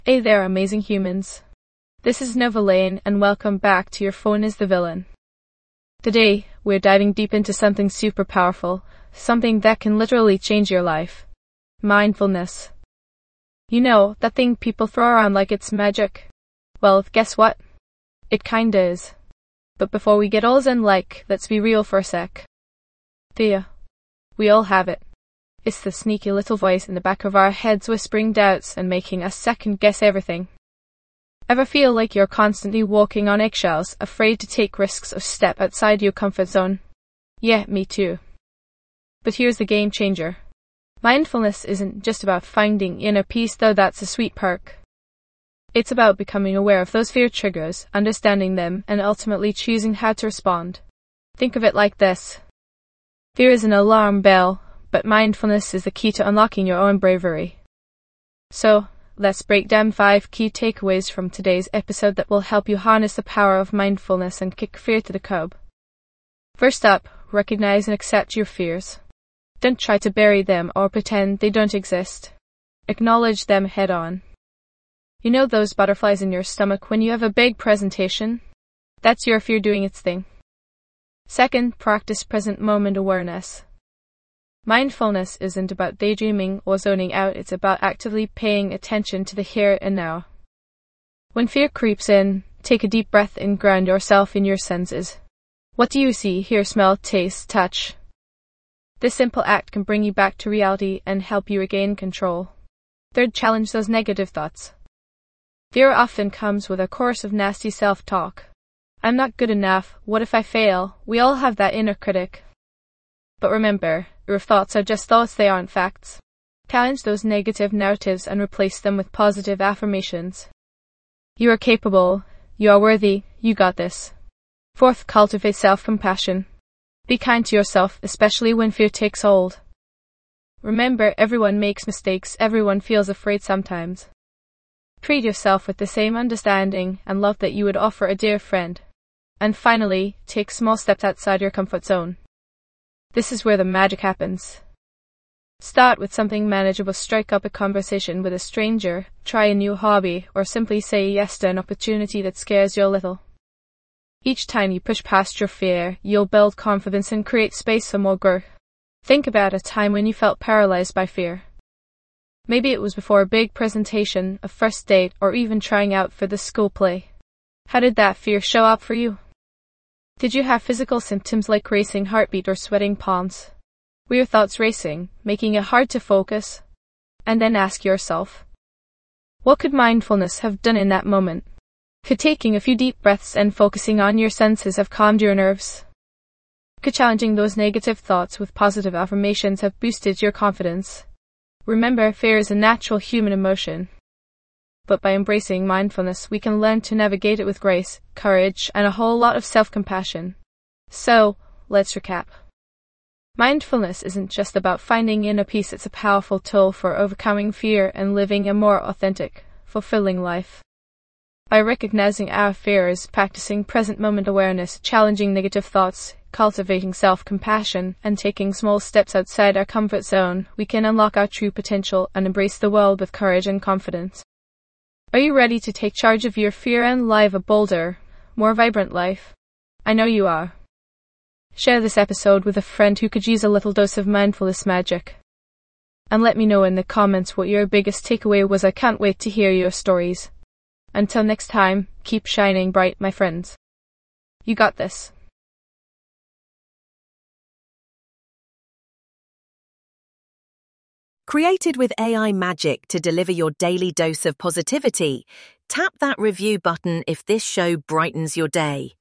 Hey there, amazing humans. This is Nova Lane, and welcome back to Your Phone is the Villain. Today, we're diving deep into something super powerful, something that can literally change your life. Mindfulness. You know, that thing people throw around like it's magic? Well, guess what? It kinda is. But before we get all zen let's be real for a sec. Fear. We all have it. It's the sneaky little voice in the back of our heads whispering doubts and making us second-guess everything. Ever feel like you're constantly walking on eggshells, afraid to take risks or step outside your comfort zone? Yeah, me too. But here's the game changer. Mindfulness isn't just about finding inner peace, though that's a sweet perk. It's about becoming aware of those fear triggers, understanding them, and ultimately choosing how to respond. Think of it like this. Fear is an alarm bell, but mindfulness is the key to unlocking your own bravery. So, let's break down 5 key takeaways from today's episode that will help you harness the power of mindfulness and kick fear to the curb. First up, recognize and accept your fears. Don't try to bury them or pretend they don't exist. Acknowledge them head on. You know those butterflies in your stomach when you have a big presentation? That's your fear doing its thing. Second, practice present moment awareness. Mindfulness isn't about daydreaming or zoning out, it's about actively paying attention to the here and now. When fear creeps in, take a deep breath and ground yourself in your senses. What do you see, hear, smell, taste, touch? This simple act can bring you back to reality and help you regain control. Third, challenge those negative thoughts. Fear often comes with a chorus of nasty self-talk. I'm not good enough, what if I fail? We all have that inner critic. But remember, your thoughts are just thoughts, they aren't facts. Challenge those negative narratives and replace them with positive affirmations. You are capable, you are worthy, you got this. Fourth, cultivate self-compassion. Be kind to yourself, especially when fear takes hold. Remember, everyone makes mistakes, everyone feels afraid sometimes. Treat yourself with the same understanding and love that you would offer a dear friend. And finally, take small steps outside your comfort zone. This is where the magic happens. Start with something manageable, strike up a conversation with a stranger, try a new hobby, or simply say yes to an opportunity that scares you a little. Each time you push past your fear, you'll build confidence and create space for more growth. Think about a time when you felt paralyzed by fear. Maybe it was before a big presentation, a first date, or even trying out for the school play. How did that fear show up for you? Did you have physical symptoms like racing heartbeat or sweating palms? Were your thoughts racing, making it hard to focus? And then ask yourself, what could mindfulness have done in that moment? Could taking a few deep breaths and focusing on your senses have calmed your nerves? Could challenging those negative thoughts with positive affirmations have boosted your confidence? Remember, fear is a natural human emotion. But by embracing mindfulness, we can learn to navigate it with grace, courage, and a whole lot of self-compassion. So, let's recap. Mindfulness isn't just about finding inner peace, it's a powerful tool for overcoming fear and living a more authentic, fulfilling life. By recognizing our fears, practicing present moment awareness, challenging negative thoughts, cultivating self-compassion, and taking small steps outside our comfort zone, we can unlock our true potential and embrace the world with courage and confidence. Are you ready to take charge of your fear and live a bolder, more vibrant life? I know you are. Share this episode with a friend who could use a little dose of mindfulness magic. And let me know in the comments what your biggest takeaway was. I can't wait to hear your stories. Until next time, keep shining bright, my friends. You got this. Created with AI magic to deliver your daily dose of positivity, tap that review button if this show brightens your day.